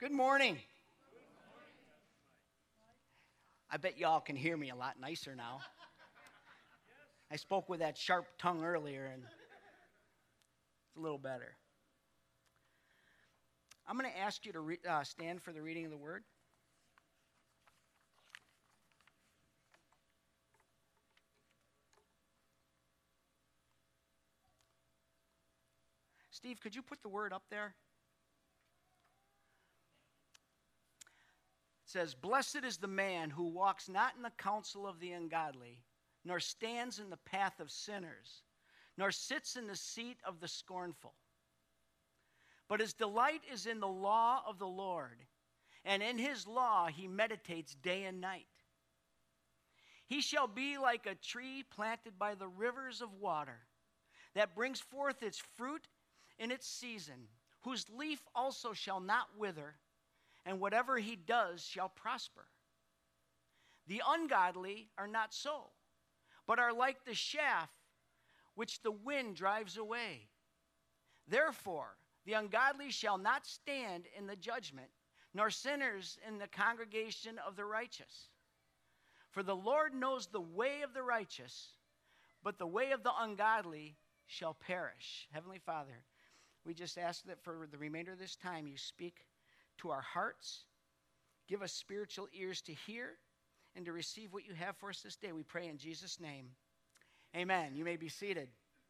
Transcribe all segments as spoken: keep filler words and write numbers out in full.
Good morning. I bet y'all can hear me a lot nicer now. I spoke with that sharp tongue earlier, and it's a little better. I'm going to ask you to re- uh, stand for the reading of the Word. Steve, could you put the Word up there? It says, "Blessed is the man who walks not in the counsel of the ungodly, nor stands in the path of sinners, nor sits in the seat of the scornful. But his delight is in the law of the Lord, and in his law he meditates day and night. He shall be like a tree planted by the rivers of water, that brings forth its fruit in its season, whose leaf also shall not wither, and whatever he does shall prosper. The ungodly are not so, but are like the chaff which the wind drives away. Therefore, the ungodly shall not stand in the judgment, nor sinners in the congregation of the righteous. For the Lord knows the way of the righteous, but the way of the ungodly shall perish." Heavenly Father, we just ask that for the remainder of this time you speak to our hearts, give us spiritual ears to hear and to receive what you have for us this day. We pray in Jesus' name. Amen. You may be seated.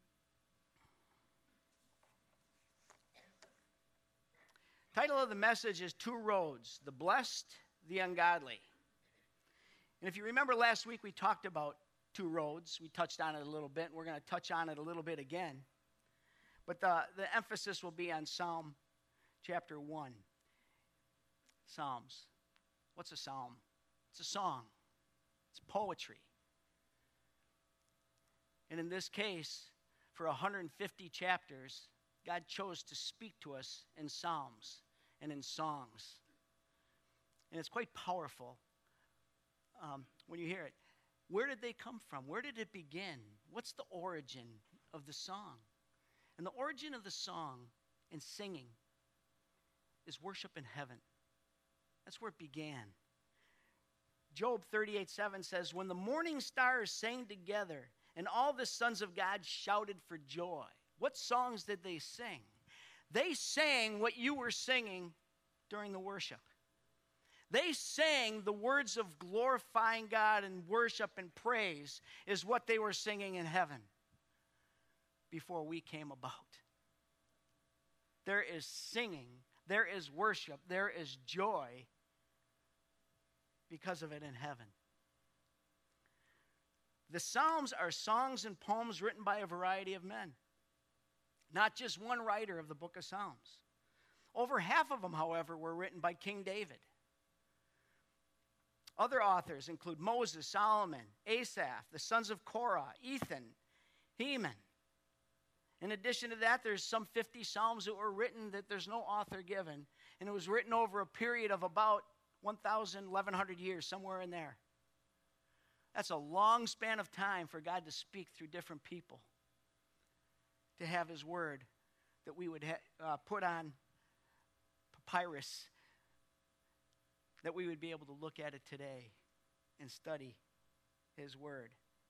Title of the message is Two Roads, the Blessed, the Ungodly. And if you remember last week, we talked about two roads. We touched on it a little bit, and we're going to touch on it a little bit again. But the, the emphasis will be on Psalm chapter one. Psalms. What's a psalm? It's a song. It's poetry. And in this case, for one hundred fifty chapters, God chose to speak to us in psalms and in songs. And it's quite powerful um, when you hear it. Where did they come from? Where did it begin? What's the origin of the song? And the origin of the song and singing is worship in heaven. That's where it began. Job thirty-eight seven says, "When the morning stars sang together and all the sons of God shouted for joy." What songs did they sing? They sang what you were singing during the worship. They sang the words of glorifying God and worship and praise is what they were singing in heaven before we came about. There is singing, there is worship, there is joy because of it in heaven. The Psalms are songs and poems written by a variety of men. Not just one writer of the book of Psalms. Over half of them, however, were written by King David. Other authors include Moses, Solomon, Asaph, the sons of Korah, Ethan, Heman. In addition to that, there's some fifty psalms that were written that there's no author given, and it was written over a period of about one thousand, eleven hundred years, somewhere in there. That's a long span of time for God to speak through different people, to have his word that we would ha- uh, put on papyrus, that we would be able to look at it today and study his word.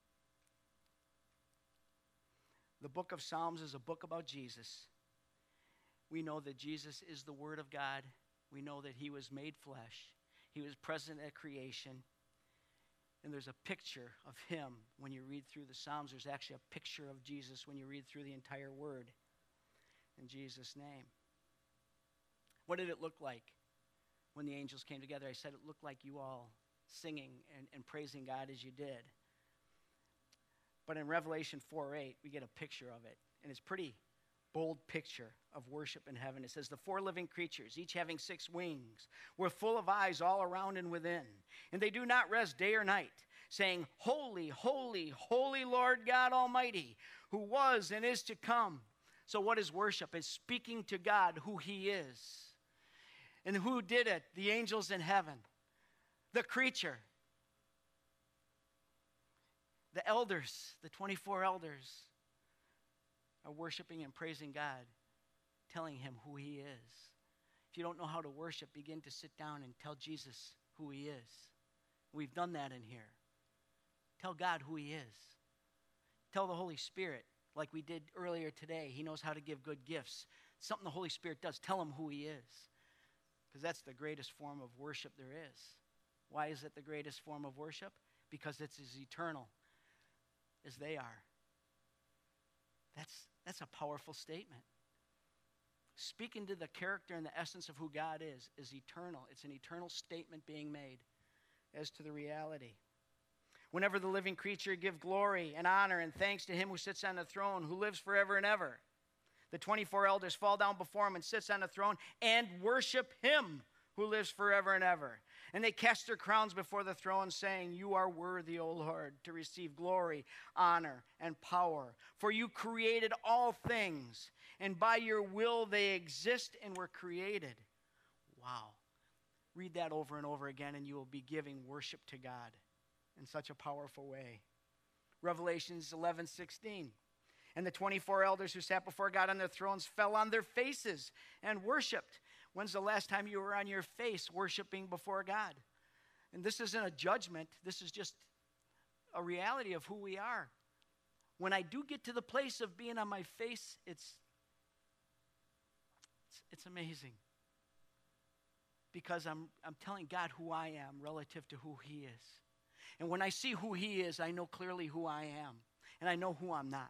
The book of Psalms is a book about Jesus. We know that Jesus is the Word of God. We know that he was made flesh. He was present at creation. And there's a picture of him when you read through the Psalms. There's actually a picture of Jesus when you read through the entire word in Jesus' name. What did it look like when the angels came together? I said it looked like you all singing and, and praising God as you did. But in Revelation four eight, we get a picture of it. And it's a pretty bold picture of worship in heaven. It says, "The four living creatures, each having six wings, were full of eyes all around and within. And they do not rest day or night, saying, Holy, holy, holy Lord God Almighty, who was and is to come." So what is worship? It's speaking to God who he is. And who did it? The angels in heaven. The creature. The elders, the twenty-four elders, are worshiping and praising God, telling him who he is. If you don't know how to worship, begin to sit down and tell Jesus who he is. We've done that in here. Tell God who he is. Tell the Holy Spirit, like we did earlier today. He knows how to give good gifts. Something the Holy Spirit does. Tell him who he is. Because that's the greatest form of worship there is. Why is it the greatest form of worship? Because it's as eternal as they are. That's, that's a powerful statement. Speaking to the character and the essence of who God is, is eternal. It's an eternal statement being made as to the reality. Whenever the living creature give glory and honor and thanks to him who sits on the throne, who lives forever and ever. The twenty-four elders fall down before him and sits on the throne and worship him who lives forever and ever. And they cast their crowns before the throne, saying, you are worthy, O Lord, to receive glory, honor, and power. For you created all things, and by your will they exist and were created. Wow. Read that over and over again, and you will be giving worship to God in such a powerful way. Revelations eleven sixteen. And the twenty-four elders who sat before God on their thrones fell on their faces and worshiped. When's the last time you were on your face worshiping before God? And this isn't a judgment. This is just a reality of who we are. When I do get to the place of being on my face, it's, it's, it's amazing. Because I'm, I'm telling God who I am relative to who he is. And when I see who he is, I know clearly who I am. And I know who I'm not.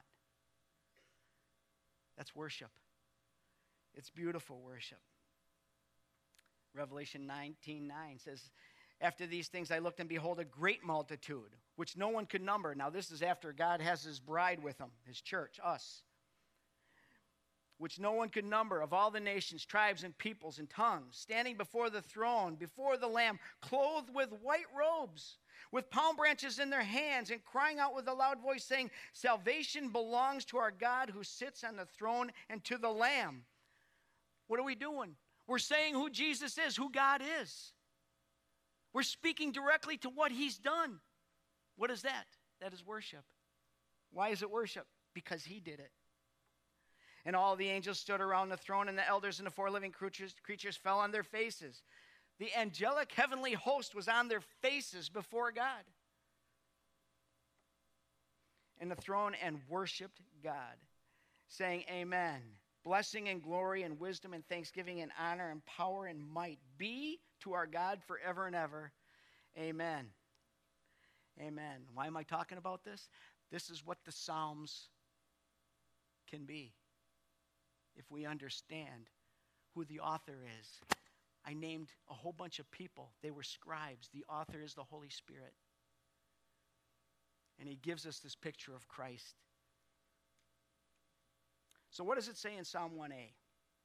That's worship. It's beautiful worship. Revelation nineteen nine says, after these things I looked, and behold, a great multitude, which no one could number. Now this is after God has his bride with him, his church, us. Which no one could number, of all the nations, tribes, and peoples, and tongues, standing before the throne, before the Lamb, clothed with white robes, with palm branches in their hands, and crying out with a loud voice, saying, salvation belongs to our God who sits on the throne and to the Lamb. What are we doing? We're saying who Jesus is, who God is. We're speaking directly to what he's done. What is that? That is worship. Why is it worship? Because he did it. And all the angels stood around the throne, and the elders and the four living creatures, creatures fell on their faces. The angelic heavenly host was on their faces before God. And the throne and worshiped God, saying, amen. Blessing and glory and wisdom and thanksgiving and honor and power and might be to our God forever and ever. Amen. Amen. Why am I talking about this? This is what the Psalms can be if we understand who the author is. I named a whole bunch of people. They were scribes. The author is the Holy Spirit. And he gives us this picture of Christ. So what does it say in Psalm one A?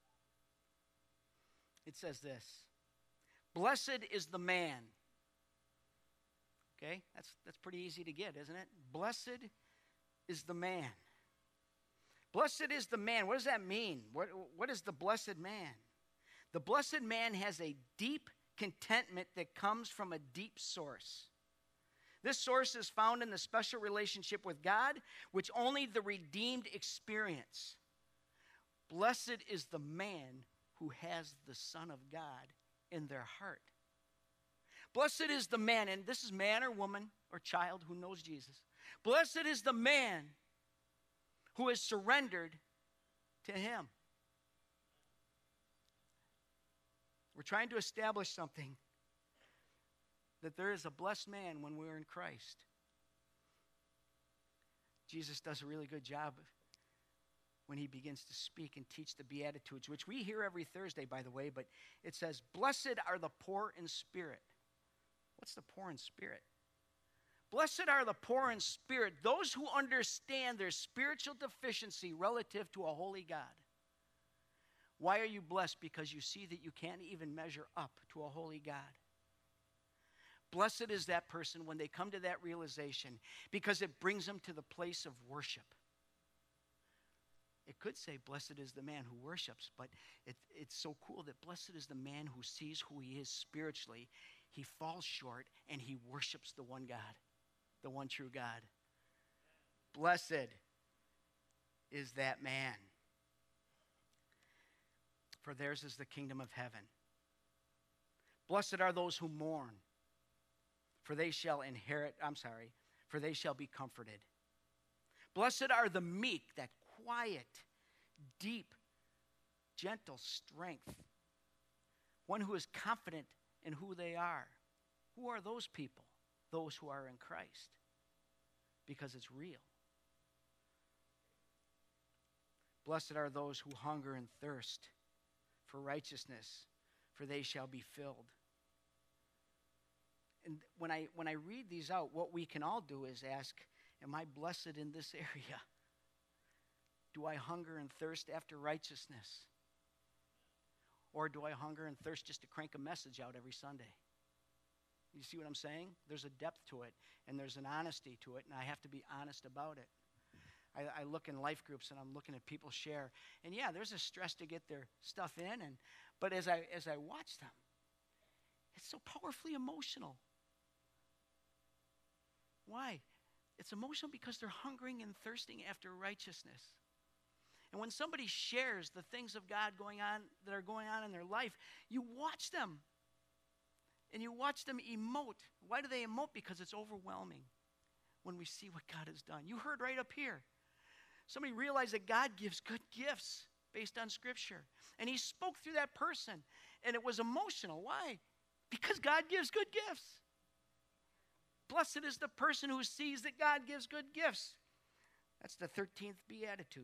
It says this. Blessed is the man. Okay, that's, that's pretty easy to get, isn't it? Blessed is the man. Blessed is the man. What does that mean? What, what is the blessed man? The blessed man has a deep contentment that comes from a deep source. This source is found in the special relationship with God, which only the redeemed experience. Blessed is the man who has the Son of God in their heart. Blessed is the man, and this is man or woman or child who knows Jesus. Blessed is the man who has surrendered to him. We're trying to establish something, that there is a blessed man when we're in Christ. Jesus does a really good job when he begins to speak and teach the Beatitudes, which we hear every Thursday, by the way, but it says, blessed are the poor in spirit. What's the poor in spirit? Blessed are the poor in spirit, those who understand their spiritual deficiency relative to a holy God. Why are you blessed? Because you see that you can't even measure up to a holy God. Blessed is that person when they come to that realization, because it brings them to the place of worship. It could say, blessed is the man who worships, but it, it's so cool that blessed is the man who sees who he is spiritually. He falls short and he worships the one God, the one true God. Blessed is that man. for theirs is the kingdom of heaven. Blessed are those who mourn, for they shall inherit, I'm sorry, for they shall be comforted. Blessed are the meek, that quiet, deep, gentle strength. One who is confident in who they are. Who are those people? Those who are in Christ. Because it's real. Blessed are those who hunger and thirst for righteousness, for they shall be filled. And when I when I read these out, what we can all do is ask, am I blessed in this area? Do I hunger and thirst after righteousness? Or do I hunger and thirst just to crank a message out every Sunday? You see what I'm saying? There's a depth to it, and there's an honesty to it, and I have to be honest about it. I, I look in life groups, and I'm looking at people share, and yeah, there's a stress to get their stuff in, and but as I as I watch them, it's so powerfully emotional. Why? It's emotional because they're hungering and thirsting after righteousness. And when somebody shares the things of God going on that are going on in their life, you watch them. And you watch them emote. Why do they emote? Because it's overwhelming when we see what God has done. You heard right up here. Somebody realized that God gives good gifts based on Scripture. And he spoke through that person. And it was emotional. Why? Because God gives good gifts. Blessed is the person who sees that God gives good gifts. That's the thirteenth beatitude.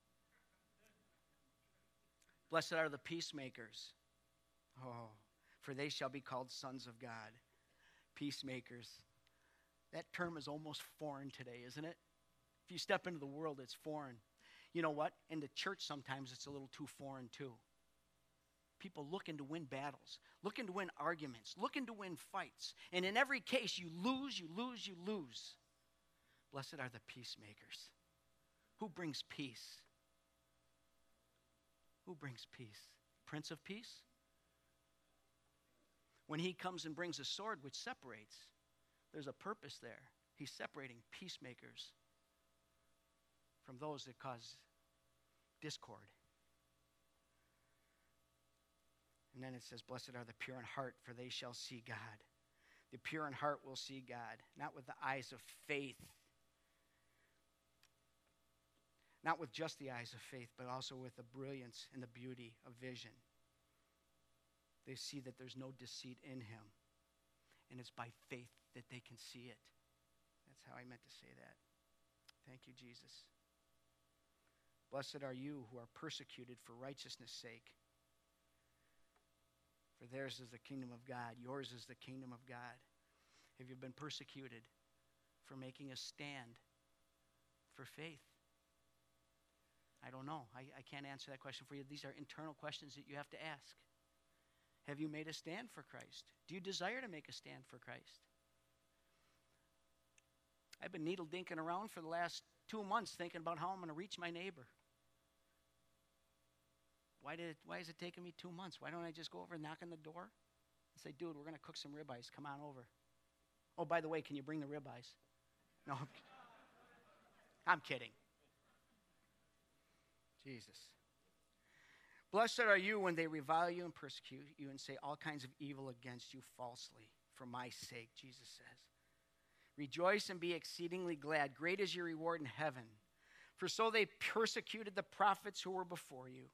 Blessed are the peacemakers. Oh, for they shall be called sons of God. Peacemakers. That term is almost foreign today, isn't it? If you step into the world, it's foreign. You know what? In the church, sometimes it's a little too foreign, too. People looking to win battles, looking to win arguments, looking to win fights. And in every case, you lose, you lose, you lose. Blessed are the peacemakers. Who brings peace? Who brings peace? Prince of Peace? When he comes and brings a sword which separates, there's a purpose there. He's separating peacemakers from those that cause discord. And then it says, blessed are the pure in heart, for they shall see God. The pure in heart will see God, not with the eyes of faith. Not with just the eyes of faith, but also with the brilliance and the beauty of vision. They see that there's no deceit in him. And it's by faith that they can see it. That's how I meant to say that. Thank you, Jesus. Blessed are you who are persecuted for righteousness' sake. For theirs is the kingdom of God. Yours is the kingdom of God. Have you been persecuted for making a stand for faith? I don't know. I, I can't answer that question for you. These are internal questions that you have to ask. Have you made a stand for Christ? Do you desire to make a stand for Christ? I've been needle dinking around for the last two months thinking about how I'm going to reach my neighbor. Why did it, why is it taking me two months? Why don't I just go over and knock on the door and say, dude, we're going to cook some ribeyes. Come on over. Oh, by the way, can you bring the ribeyes? No, I'm kidding. Jesus. Blessed are you when they revile you and persecute you and say all kinds of evil against you falsely for my sake, Jesus says. Rejoice and be exceedingly glad. Great is your reward in heaven. For so they persecuted the prophets who were before you.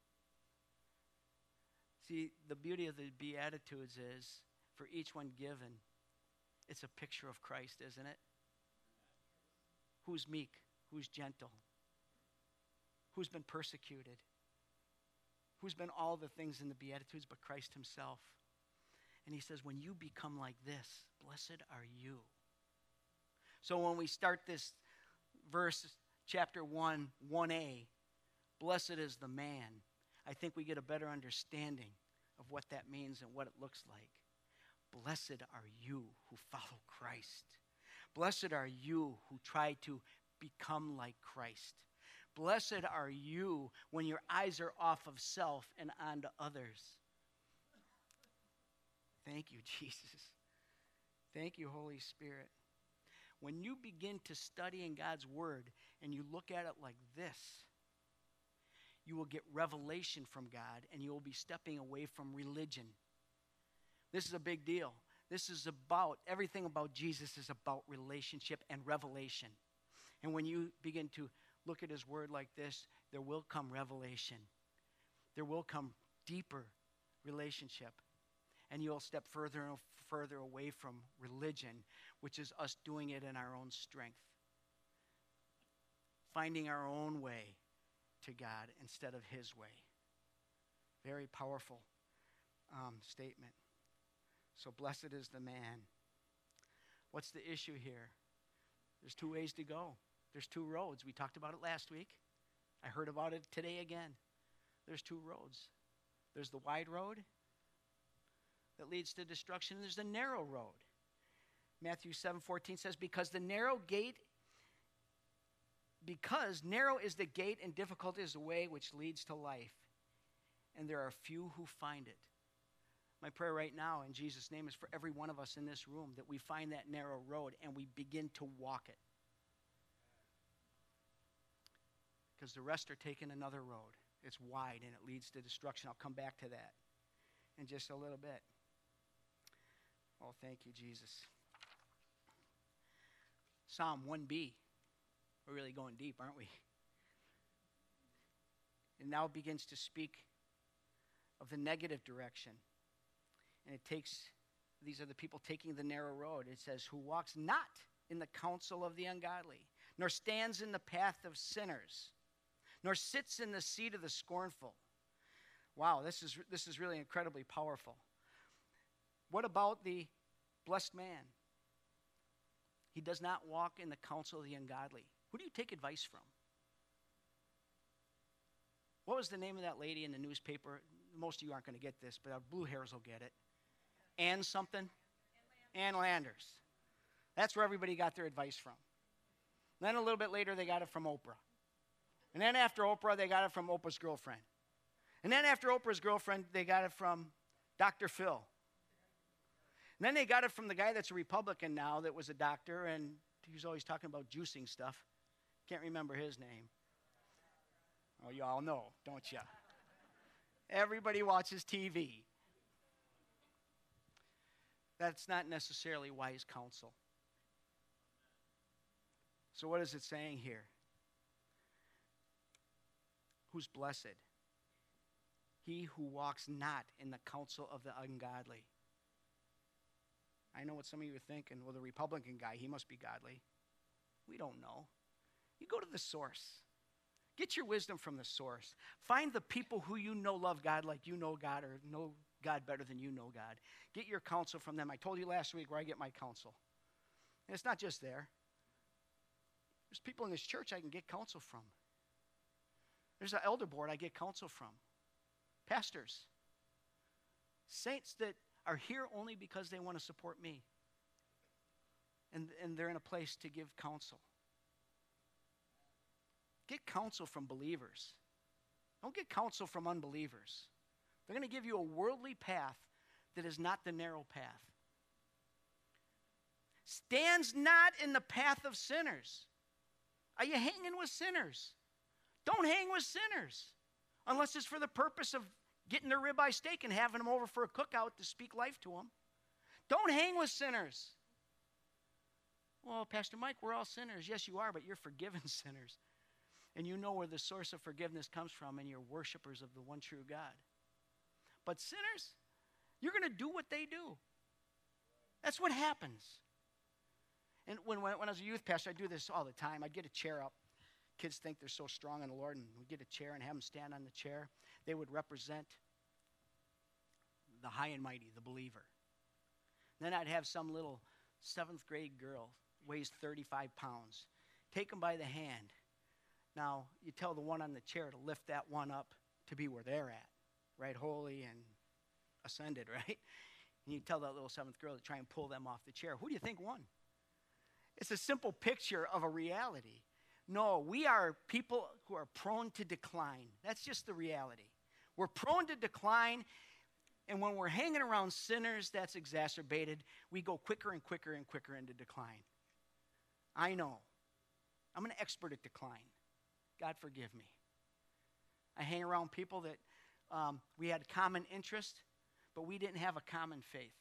See, the beauty of the Beatitudes is, for each one given, it's a picture of Christ, isn't it? Who's meek? Who's gentle? Who's been persecuted? Who's been all the things in the Beatitudes but Christ himself? And he says, when you become like this, blessed are you. So when we start this verse, chapter one, one a, blessed is the man, I think we get a better understanding of what that means and what it looks like. Blessed are you who follow Christ. Blessed are you who try to become like Christ. Blessed are you when your eyes are off of self and onto others. Thank you, Jesus. Thank you, Holy Spirit. When you begin to study in God's Word and you look at it like this, you will get revelation from God, and you will be stepping away from religion. This is a big deal. This is about, everything about Jesus is about relationship and revelation. And when you begin to look at his word like this, there will come revelation. There will come deeper relationship. And you'll step further and further away from religion, which is us doing it in our own strength. Finding our own way to God instead of his way. Very powerful um, statement. So blessed is the man. What's the issue here? There's two ways to go. There's two roads. We talked about it last week. I heard about it today again. There's two roads. There's the wide road that leads to destruction, and there's the narrow road. Matthew seven fourteen says, because the narrow gate, because narrow is the gate and difficult is the way which leads to life, and there are few who find it. My prayer right now in Jesus' name is for every one of us in this room that we find that narrow road and we begin to walk it. Because the rest are taking another road. It's wide and it leads to destruction. I'll come back to that in just a little bit. Oh, thank you, Jesus. Psalm one B. We're really going deep, aren't we? It now begins to speak of the negative direction. And it takes, these are the people taking the narrow road. It says, who walks not in the counsel of the ungodly, nor stands in the path of sinners, nor sits in the seat of the scornful. Wow, this is, this is really incredibly powerful. What about the blessed man? He does not walk in the counsel of the ungodly. Who do you take advice from? What was the name of that lady in the newspaper? Most of you aren't going to get this, but our blue hairs will get it. Ann something? Ann Landers. That's where everybody got their advice from. Then a little bit later, they got it from Oprah. And then after Oprah, they got it from Oprah's girlfriend. And then after Oprah's girlfriend, they got it from Doctor Phil. And then they got it from the guy that's a Republican now that was a doctor, and he was always talking about juicing stuff. Can't remember his name. Oh, you all know, don't you? Everybody watches T V. That's not necessarily wise counsel. So what is it saying here? Who's blessed? He who walks not in the counsel of the ungodly. I know what some of you are thinking. Well, the Republican guy, he must be godly. We don't know. You go to the source. Get your wisdom from the source. Find the people who you know love God like you know God, or know God better than you know God. Get your counsel from them. I told you last week where I get my counsel. And it's not just there. There's people in this church I can get counsel from. There's an elder board I get counsel from. Pastors. Saints that are here only because they want to support me. And, and they're in a place to give counsel. Get counsel from believers. Don't get counsel from unbelievers. They're going to give you a worldly path that is not the narrow path. Stands not in the path of sinners. Are you hanging with sinners? Don't hang with sinners unless it's for the purpose of getting their ribeye steak and having them over for a cookout to speak life to them. Don't hang with sinners. Well, Pastor Mike, we're all sinners. Yes, you are, but you're forgiven sinners. And you know where the source of forgiveness comes from, and you're worshipers of the one true God. But sinners, you're going to do what they do. That's what happens. And when, when, when I was a youth pastor, I'd do this all the time. I'd get a chair up. Kids think they're so strong in the Lord, and we'd get a chair and have them stand on the chair. They would represent the high and mighty, the believer. Then I'd have some little seventh grade girl, weighs thirty-five pounds. Take them by the hand. Now, you tell the one on the chair to lift that one up to be where they're at, right? Holy and ascended, right? And you tell that little seventh girl to try and pull them off the chair. Who do you think won? It's a simple picture of a reality. No, we are people who are prone to decline. That's just the reality. We're prone to decline, and when we're hanging around sinners, that's exacerbated. We go quicker and quicker and quicker into decline. I know. I'm an expert at decline. God forgive me. I hang around people that um, we had common interest, but we didn't have a common faith.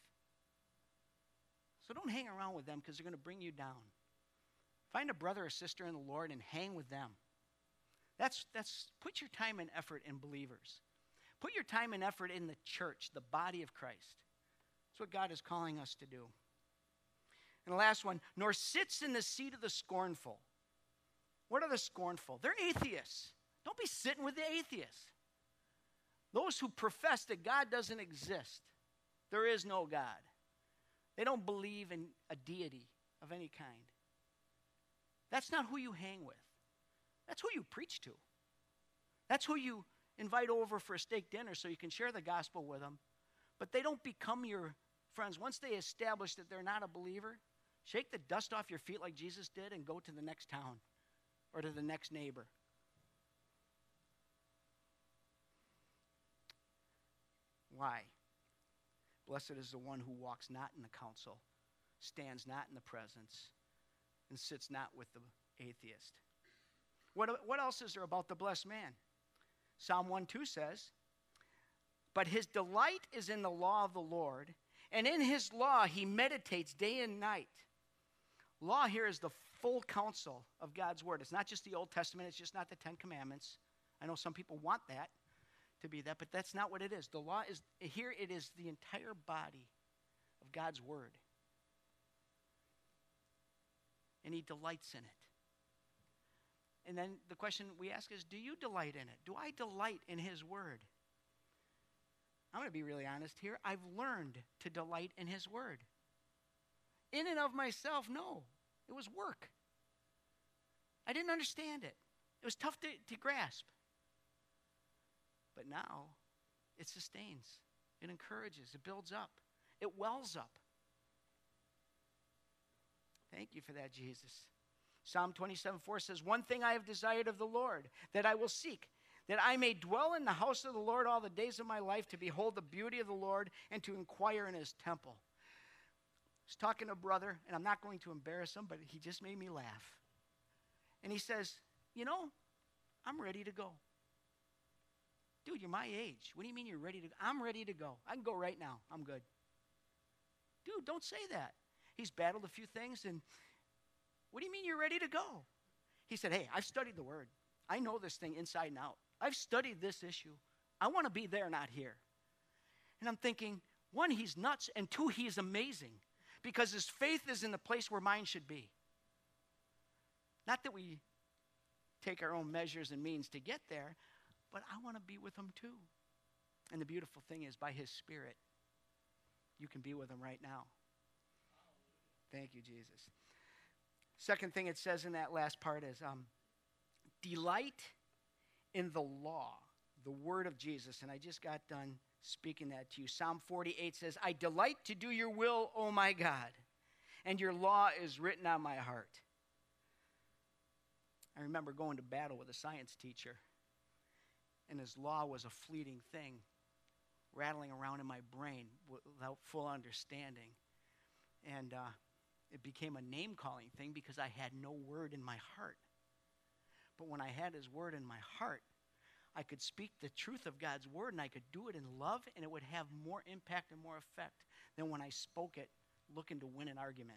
So don't hang around with them because they're going to bring you down. Find a brother or sister in the Lord and hang with them. That's, that's, put your time and effort in believers. Put your time and effort in the church, the body of Christ. That's what God is calling us to do. And the last one, nor sits in the seat of the scornful. What are the scornful? They're atheists. Don't be sitting with the atheists. Those who profess that God doesn't exist. There is no God. They don't believe in a deity of any kind. That's not who you hang with. That's who you preach to. That's who you invite over for a steak dinner so you can share the gospel with them. But they don't become your friends. Once they establish that they're not a believer, shake the dust off your feet like Jesus did and go to the next town or to the next neighbor. Why? Blessed is the one who walks not in the counsel, stands not in the presence, and sits not with the atheist. What, what else is there about the blessed man? Psalm one two says, but his delight is in the law of the Lord, and in his law he meditates day and night. Law here is the full counsel of God's word. It's not just the Old Testament. It's just not the Ten Commandments. I know some people want that to be that, but that's not what it is. The law is, here it is the entire body of God's word. And he delights in it. And then the question we ask is, do you delight in it? Do I delight in his word? I'm going to be really honest here. I've learned to delight in his word. In and of myself, no. It was work. I didn't understand it. It was tough to, to grasp. But now, it sustains. It encourages. It builds up. It wells up. Thank you for that, Jesus. Psalm twenty-seven four says, one thing I have desired of the Lord, that I will seek, that I may dwell in the house of the Lord all the days of my life, to behold the beauty of the Lord and to inquire in his temple. I was talking to a brother, and I'm not going to embarrass him, but he just made me laugh. And he says, you know, I'm ready to go. Dude, you're my age. What do you mean you're ready to go? I'm ready to go. I can go right now. I'm good. Dude, don't say that. He's battled a few things, and what do you mean you're ready to go? He said, hey, I've studied the word. I know this thing inside and out. I've studied this issue. I want to be there, not here. And I'm thinking, one, he's nuts, and two, he is amazing, because his faith is in the place where mine should be. Not that we take our own measures and means to get there, but I want to be with him too. And the beautiful thing is, by his Spirit, you can be with him right now. Thank you, Jesus. Second thing it says in that last part is, um, delight in the law, the word of Jesus. And I just got done speaking that to you. Psalm forty-eight says, I delight to do your will, O my God, and your law is written on my heart. I remember going to battle with a science teacher, and his law was a fleeting thing, rattling around in my brain without full understanding. And uh, it became a name-calling thing because I had no word in my heart. But when I had his word in my heart, I could speak the truth of God's word, and I could do it in love, and it would have more impact and more effect than when I spoke it looking to win an argument.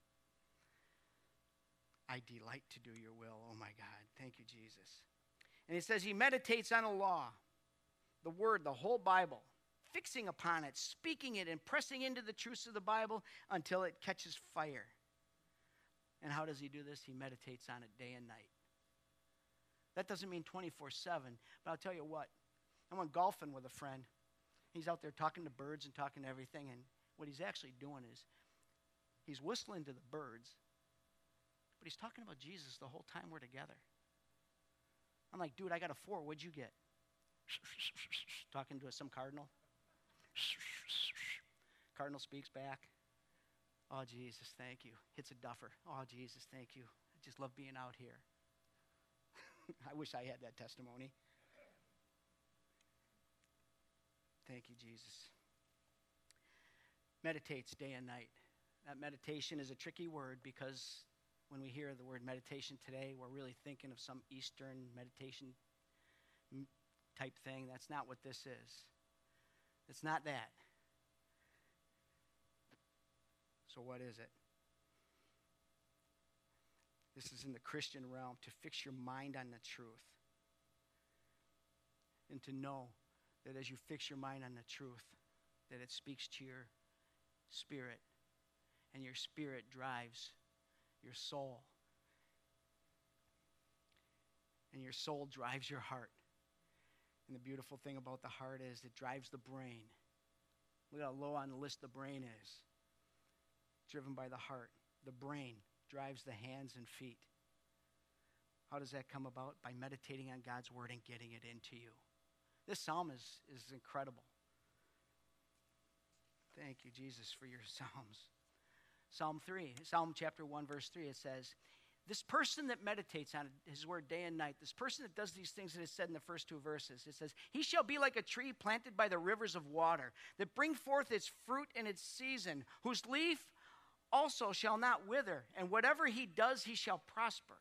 I delight to do your will, oh my God. Thank you, Jesus. And it says he meditates on the law, the word, the whole Bible, fixing upon it, speaking it, and pressing into the truths of the Bible until it catches fire. And how does he do this? He meditates on it day and night. That doesn't mean twenty-four seven, but I'll tell you what. I went golfing with a friend. He's out there talking to birds and talking to everything, and what he's actually doing is he's whistling to the birds, but he's talking about Jesus the whole time we're together. I'm like, dude, I got a four. What'd you get? Talking to some cardinal. Cardinal speaks back. Oh, Jesus, thank you. Hits a duffer. Oh, Jesus, thank you. I just love being out here. I wish I had that testimony. Thank you, Jesus. Meditates day and night. That meditation is a tricky word because when we hear the word meditation today, we're really thinking of some Eastern meditation m- type thing. That's not what this is. It's not that. So what is it? This is in the Christian realm, to fix your mind on the truth. And to know that as you fix your mind on the truth, that it speaks to your spirit. And your spirit drives your soul. And your soul drives your heart. And the beautiful thing about the heart is it drives the brain. Look how low on the list the brain is. Driven by the heart. The brain drives the hands and feet. How does that come about? By meditating on God's word and getting it into you. This psalm is, is incredible. Thank you, Jesus, for your psalms. Psalm three, Psalm chapter one, verse three, it says, this person that meditates on his word day and night, this person that does these things that is said in the first two verses, it says, he shall be like a tree planted by the rivers of water, that bring forth its fruit in its season, whose leaf also shall not wither, and whatever he does, he shall prosper.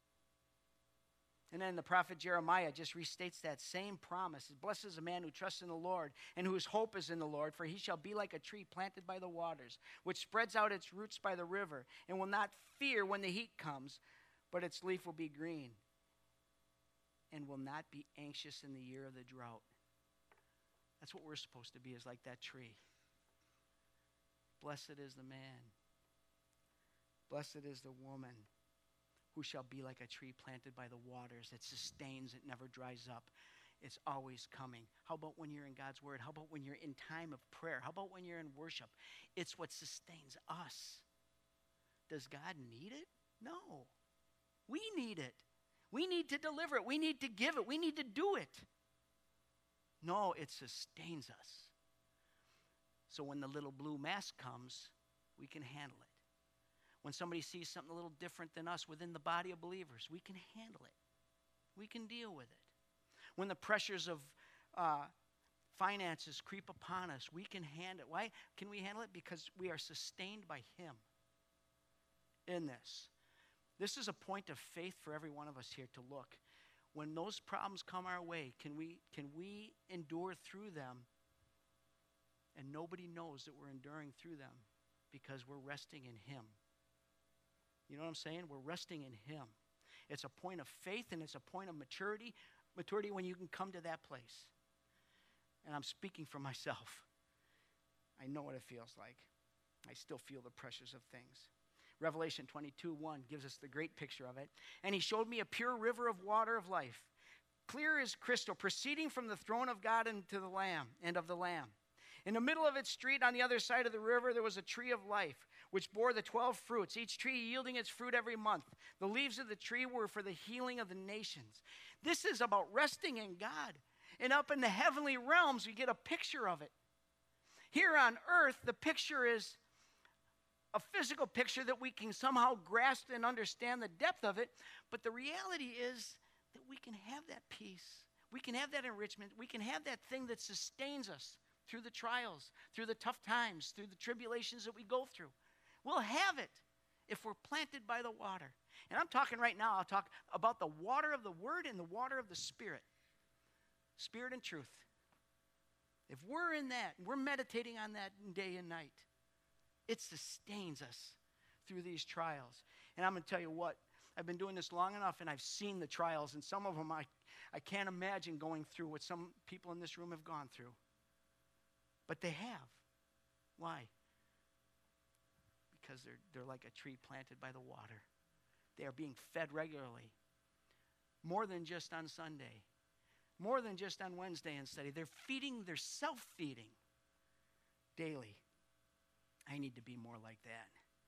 And then the prophet Jeremiah just restates that same promise. Blessed is a man who trusts in the Lord and whose hope is in the Lord, for he shall be like a tree planted by the waters, which spreads out its roots by the river, and will not fear when the heat comes, but its leaf will be green, and will not be anxious in the year of the drought. That's what we're supposed to be, is like that tree. Blessed is the man. Blessed is the woman who shall be like a tree planted by the waters. It sustains, it never dries up. It's always coming. How about when you're in God's word? How about when you're in time of prayer? How about when you're in worship? It's what sustains us. Does God need it? No. We need it. We need to deliver it. We need to give it. We need to do it. No, it sustains us. So when the little blue mask comes, we can handle it. When somebody sees something a little different than us within the body of believers, we can handle it. We can deal with it. When the pressures of uh, finances creep upon us, we can handle it. Why can we handle it? Because we are sustained by him in this. This is a point of faith for every one of us here to look. When those problems come our way, can we, can we endure through them and nobody knows that we're enduring through them because we're resting in him? You know what I'm saying? We're resting in him. It's a point of faith and it's a point of maturity, maturity when you can come to that place. And I'm speaking for myself. I know what it feels like. I still feel the pressures of things. Revelation twenty-two one gives us the great picture of it. And he showed me a pure river of water of life, clear as crystal, proceeding from the throne of God and to the Lamb and of the Lamb. In the middle of its street, on the other side of the river, there was a tree of life, which bore the twelve fruits, each tree yielding its fruit every month. The leaves of the tree were for the healing of the nations. This is about resting in God. And up in the heavenly realms, we get a picture of it. Here on earth, the picture is a physical picture that we can somehow grasp and understand the depth of it. But the reality is that we can have that peace. We can have that enrichment. We can have that thing that sustains us through the trials, through the tough times, through the tribulations that we go through. We'll have it if we're planted by the water. And I'm talking right now, I'll talk about the water of the word and the water of the spirit. Spirit and truth. If we're in that, we're meditating on that day and night, it sustains us through these trials. And I'm going to tell you what, I've been doing this long enough and I've seen the trials, and some of them I, I can't imagine going through what some people in this room have gone through. But they have. Why? Because they're, they're like a tree planted by the water. They are being fed regularly. More than just on Sunday. More than just on Wednesday and study. They're feeding, they're self-feeding daily. I need to be more like that.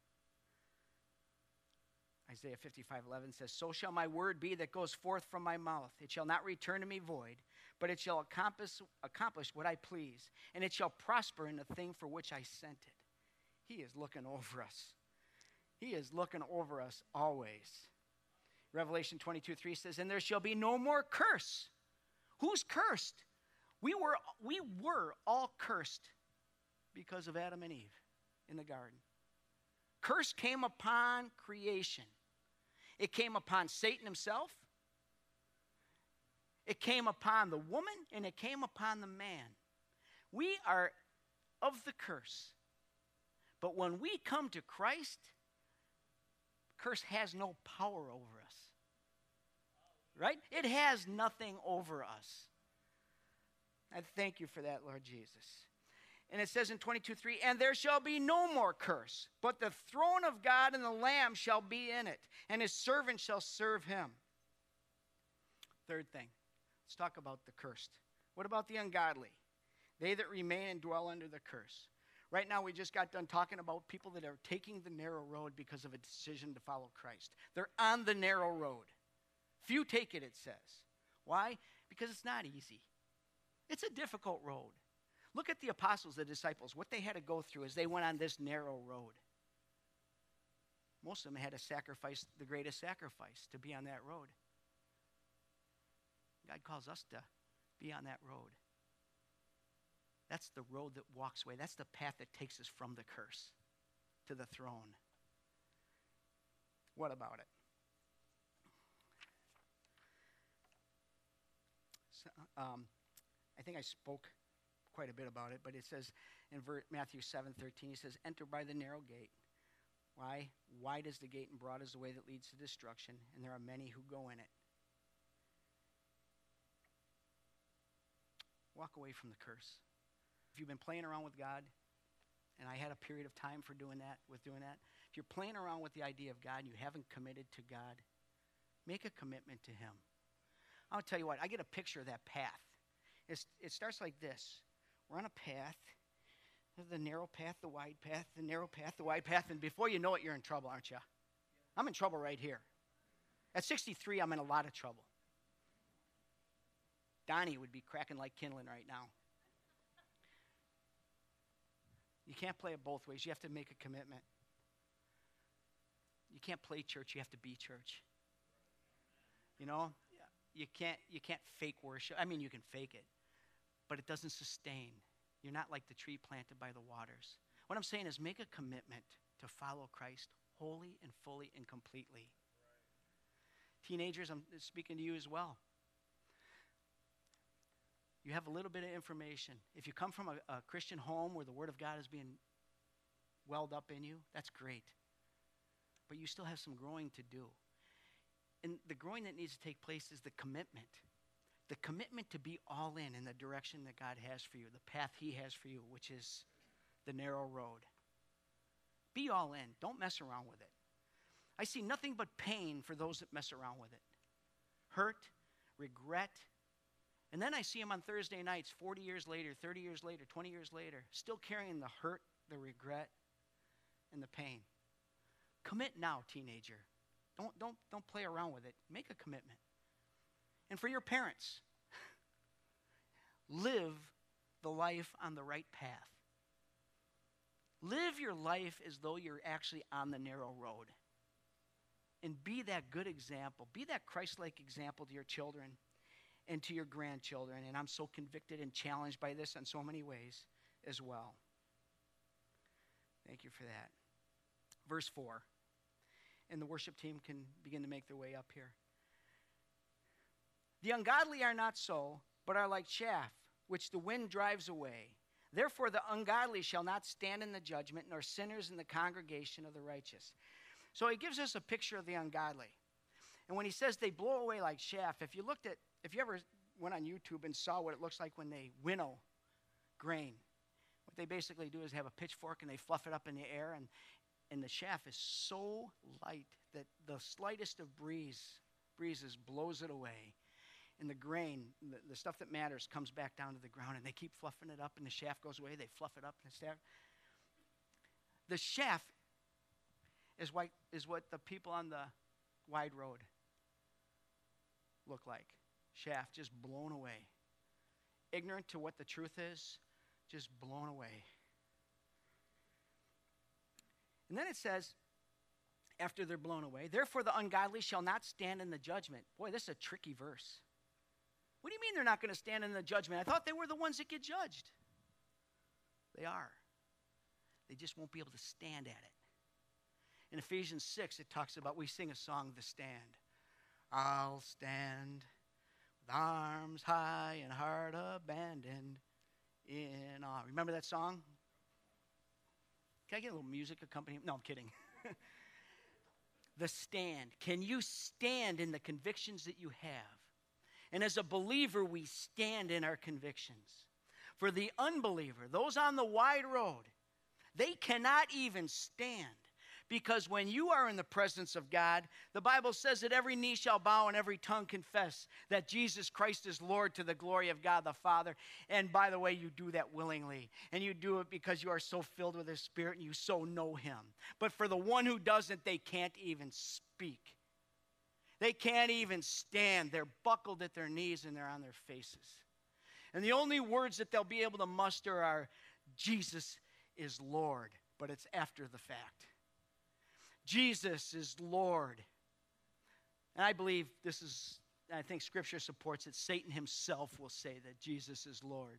Isaiah fifty-five eleven says, so shall my word be that goes forth from my mouth. It shall not return to me void, but it shall accomplish, accomplish what I please, and it shall prosper in the thing for which I sent it. He is looking over us. He is looking over us always. Revelation twenty-two three says, and there shall be no more curse. Who's cursed? We were, we were all cursed because of Adam and Eve in the garden. Curse came upon creation. It came upon Satan himself. It came upon the woman and it came upon the man. We are of the curse. But when we come to Christ, curse has no power over us. Right? It has nothing over us. I thank you for that, Lord Jesus. And it says in twenty-two three, and there shall be no more curse, but the throne of God and the Lamb shall be in it, and his servants shall serve him. Third thing, let's talk about the cursed. What about the ungodly? They that remain and dwell under the curse. Right now, we just got done talking about people that are taking the narrow road because of a decision to follow Christ. They're on the narrow road. Few take it, it says. Why? Because it's not easy. It's a difficult road. Look at the apostles, the disciples, what they had to go through as they went on this narrow road. Most of them had to sacrifice the greatest sacrifice to be on that road. God calls us to be on that road. That's the road that walks away. That's the path that takes us from the curse to the throne. What about it? So, um, I think I spoke quite a bit about it, but it says in Matthew seven thirteen, he says, enter by the narrow gate. Why? Wide is the gate and broad is the way that leads to destruction, and there are many who go in it. Walk away from the curse. If you've been playing around with God, and I had a period of time for doing that, with doing that, if you're playing around with the idea of God and you haven't committed to God, make a commitment to him. I'll tell you what, I get a picture of that path. It's, it starts like this. We're on a path, the narrow path, the wide path, the narrow path, the wide path, and before you know it, you're in trouble, aren't you? I'm in trouble right here. At sixty-three, I'm in a lot of trouble. Donnie would be cracking like kindling right now. You can't play it both ways. You have to make a commitment. You can't play church. You have to be church. You know, you can't you can't fake worship. I mean, you can fake it, but it doesn't sustain. You're not like the tree planted by the waters. What I'm saying is make a commitment to follow Christ wholly and fully and completely. Right. Teenagers, I'm speaking to you as well. You have a little bit of information. If you come from a, a Christian home where the Word of God is being welled up in you, that's great. But you still have some growing to do. And the growing that needs to take place is the commitment. The commitment to be all in in the direction that God has for you, the path he has for you, which is the narrow road. Be all in. Don't mess around with it. I see nothing but pain for those that mess around with it. Hurt, regret. And then I see them on Thursday nights, forty years later, thirty years later, twenty years later, still carrying the hurt, the regret, and the pain. Commit now, teenager. Don't, don't, don't play around with it. Make a commitment. And for your parents, live the life on the right path. Live your life as though you're actually on the narrow road. And be that good example. Be that Christ-like example to your children and to your grandchildren. And I'm so convicted and challenged by this in so many ways as well. Thank you for that. Verse four. And the worship team can begin to make their way up here. The ungodly are not so, but are like chaff, which the wind drives away. Therefore the ungodly shall not stand in the judgment, nor sinners in the congregation of the righteous. So he gives us a picture of the ungodly. And when he says they blow away like chaff, if you looked at, if you ever went on YouTube and saw what it looks like when they winnow grain, what they basically do is have a pitchfork and they fluff it up in the air, and, and the chaff is so light that the slightest of breeze, breezes blows it away. And the grain, the, the stuff that matters, comes back down to the ground, and they keep fluffing it up, and the chaff goes away. They fluff it up, and the chaff. The chaff is what, is what the people on the wide road look like. Chaff just blown away. Ignorant to what the truth is, just blown away. And then it says, after they're blown away, therefore the ungodly shall not stand in the judgment. Boy, this is a tricky verse. What do you mean they're not going to stand in the judgment? I thought they were the ones that get judged. They are. They just won't be able to stand at it. In Ephesians six, it talks about, we sing a song, The Stand. I'll stand with arms high and heart abandoned in awe. Remember that song? Can I get a little music accompaniment? No, I'm kidding. The stand. Can you stand in the convictions that you have? And as a believer, we stand in our convictions. For the unbeliever, those on the wide road, they cannot even stand. Because when you are in the presence of God, the Bible says that every knee shall bow and every tongue confess that Jesus Christ is Lord to the glory of God the Father. And by the way, you do that willingly. And you do it because you are so filled with His Spirit and you so know Him. But for the one who doesn't, they can't even speak. They can't even stand. They're buckled at their knees and they're on their faces. And the only words that they'll be able to muster are, Jesus is Lord. But it's after the fact. Jesus is Lord. And I believe this is, I think Scripture supports it. Satan himself will say that Jesus is Lord.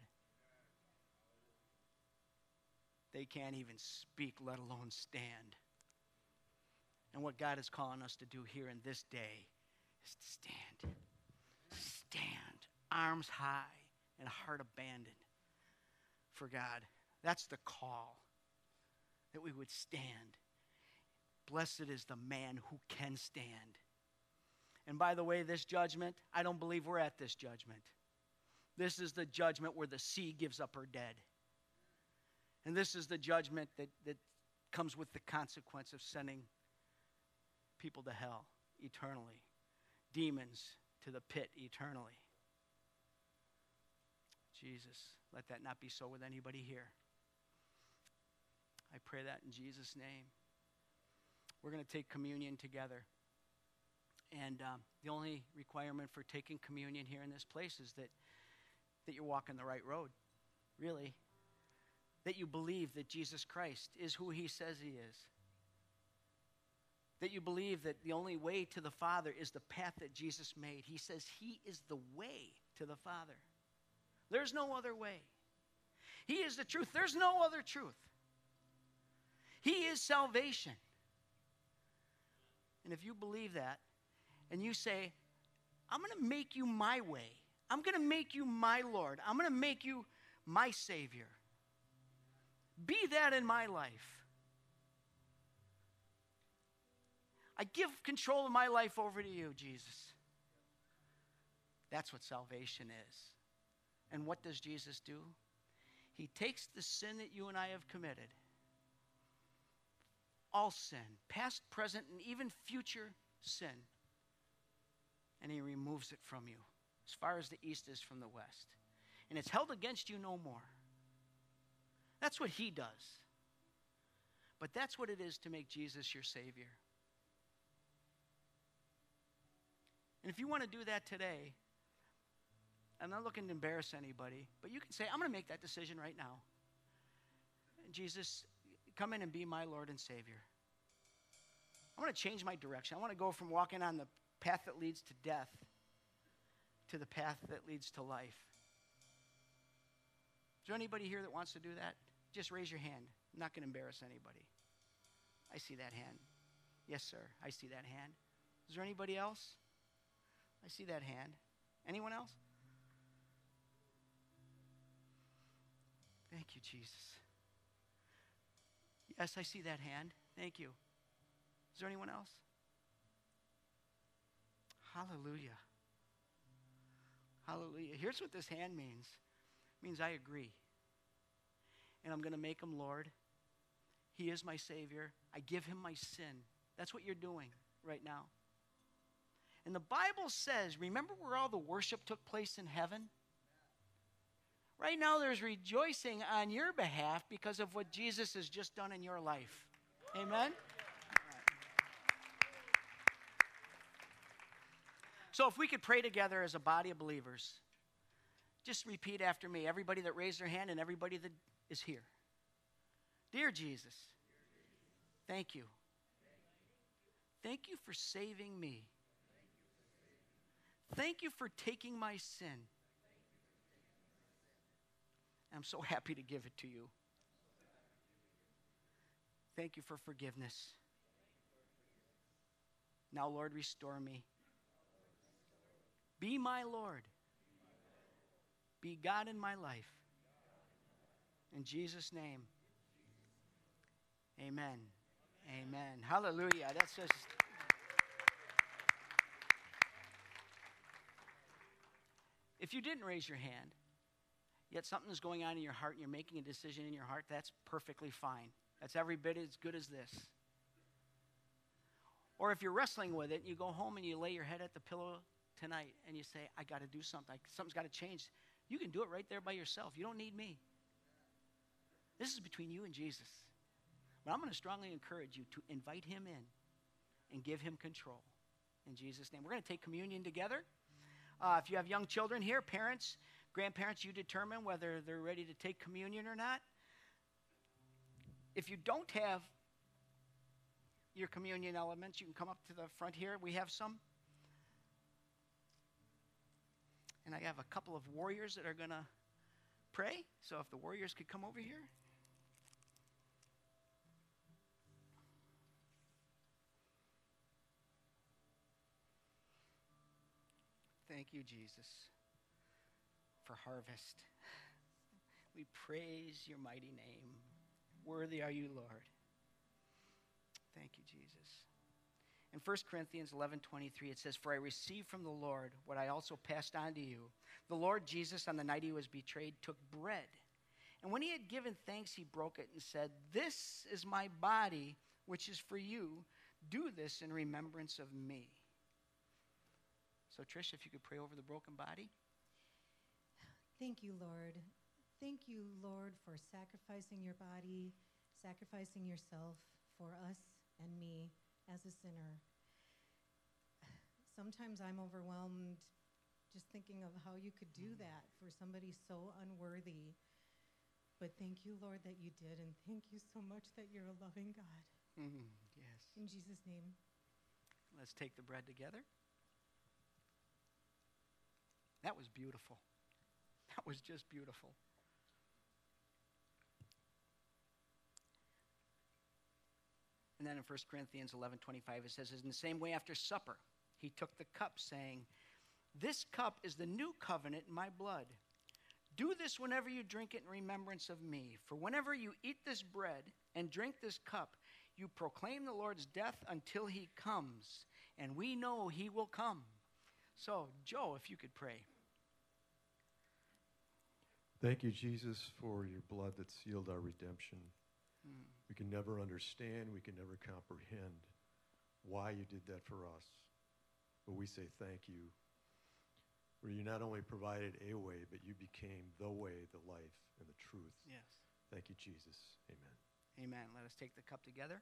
They can't even speak, let alone stand. And what God is calling us to do here in this day is to stand. Stand. Arms high and heart abandoned for God. That's the call. That we would stand. Blessed is the man who can stand. And by the way, this judgment, I don't believe we're at this judgment. This is the judgment where the sea gives up her dead. And this is the judgment that, that comes with the consequence of sending people to hell eternally. Demons to the pit eternally. Jesus, let that not be so with anybody here. I pray that in Jesus' name. We're going to take communion together. And um, the only requirement for taking communion here in this place is that, that you're walking the right road, really. That you believe that Jesus Christ is who He says He is. That you believe that the only way to the Father is the path that Jesus made. He says He is the way to the Father. There's no other way. He is the truth. There's no other truth. He is salvation. And if you believe that, and you say, I'm going to make you my way. I'm going to make you my Lord. I'm going to make you my Savior. Be that in my life. I give control of my life over to you, Jesus. That's what salvation is. And what does Jesus do? He takes the sin that you and I have committed, all sin, past, present, and even future sin, and He removes it from you as far as the east is from the west. And it's held against you no more. That's what He does. But that's what it is to make Jesus your Savior. And if you want to do that today, I'm not looking to embarrass anybody, but you can say, I'm going to make that decision right now. And Jesus, come in and be my Lord and Savior. I want to change my direction. I want to go from walking on the path that leads to death to the path that leads to life. Is there anybody here that wants to do that? Just raise your hand. I'm not going to embarrass anybody. I see that hand. Yes, sir. I see that hand. Is there anybody else? I see that hand. Anyone else? Thank you, Jesus. Yes, I see that hand. Thank you. Is there anyone else? Hallelujah. Hallelujah. Here's what this hand means. It means I agree. And I'm going to make Him Lord. He is my Savior. I give Him my sin. That's what you're doing right now. And the Bible says, remember where all the worship took place in heaven? Right now there's rejoicing on your behalf because of what Jesus has just done in your life. Amen? So if we could pray together as a body of believers, just repeat after me, everybody that raised their hand and everybody that is here. Dear Jesus, thank you. Thank you for saving me. Thank you for taking my sin. I'm so happy to give it to you. Thank you for forgiveness. Now, Lord, restore me. Be my Lord be God in my life. In Jesus' name. Amen. Amen. Hallelujah. That's just... If you didn't raise your hand, yet something is going on in your heart and you're making a decision in your heart, that's perfectly fine. That's every bit as good as this. Or if you're wrestling with it, you go home and you lay your head at the pillow tonight and you say, I got to do something. Something's got to change. You can do it right there by yourself. You don't need me. This is between you and Jesus. But I'm going to strongly encourage you to invite him in and give him control. In Jesus' name. We're going to take communion together. Uh, if you have young children here, parents, grandparents, you determine whether they're ready to take communion or not. If you don't have your communion elements, you can come up to the front here. We have some. And I have a couple of warriors that are going to pray. So if the warriors could come over here. Thank you, Jesus, for harvest. We praise your mighty name. Worthy are you, Lord. Thank you, Jesus. In First Corinthians eleven twenty-three, it says, For I received from the Lord what I also passed on to you. The Lord Jesus, on the night he was betrayed, took bread. And when he had given thanks, he broke it and said, This is my body, which is for you. Do this in remembrance of me. So, Trish, if you could pray over the broken body. Thank you, Lord. Thank you, Lord, for sacrificing your body, sacrificing yourself for us and me as a sinner. Sometimes I'm overwhelmed just thinking of how you could do that for somebody so unworthy. But thank you, Lord, that you did, and thank you so much that you're a loving God. Mm-hmm. Yes. In Jesus' name. Let's take the bread together. That was beautiful. That was just beautiful. And then in First Corinthians eleven twenty-five, it says, In the same way after supper, he took the cup, saying, This cup is the new covenant in my blood. Do this whenever you drink it in remembrance of me. For whenever you eat this bread and drink this cup, you proclaim the Lord's death until he comes. And we know he will come. So, Joe, if you could pray. Thank you, Jesus, for your blood that sealed our redemption. Mm. We can never understand, we can never comprehend why you did that for us. But we say thank you, where you not only provided a way, but you became the way, the life, and the truth. Yes. Thank you, Jesus. Amen. Amen. Let us take the cup together.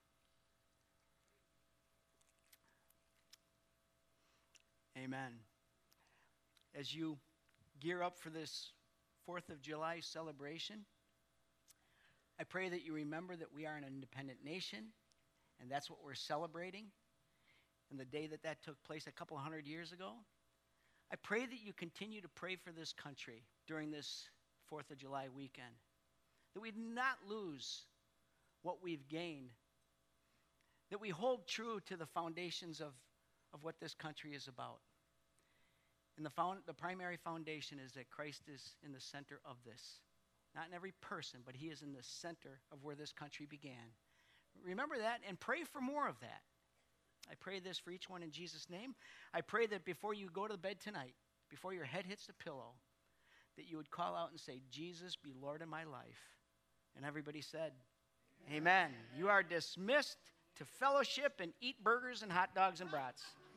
Amen. As you gear up for this fourth of July celebration, I pray that you remember that we are an independent nation, and that's what we're celebrating. And the day that that took place a couple hundred years ago, I pray that you continue to pray for this country during this fourth of July weekend, that we not lose what we've gained, that we hold true to the foundations of, of what this country is about. And the, found, the primary foundation is that Christ is in the center of this. Not in every person, but he is in the center of where this country began. Remember that and pray for more of that. I pray this for each one in Jesus' name. I pray that before you go to bed tonight, before your head hits the pillow, that you would call out and say, Jesus, be Lord in my life. And everybody said, Amen. Amen. You are dismissed to fellowship and eat burgers and hot dogs and brats.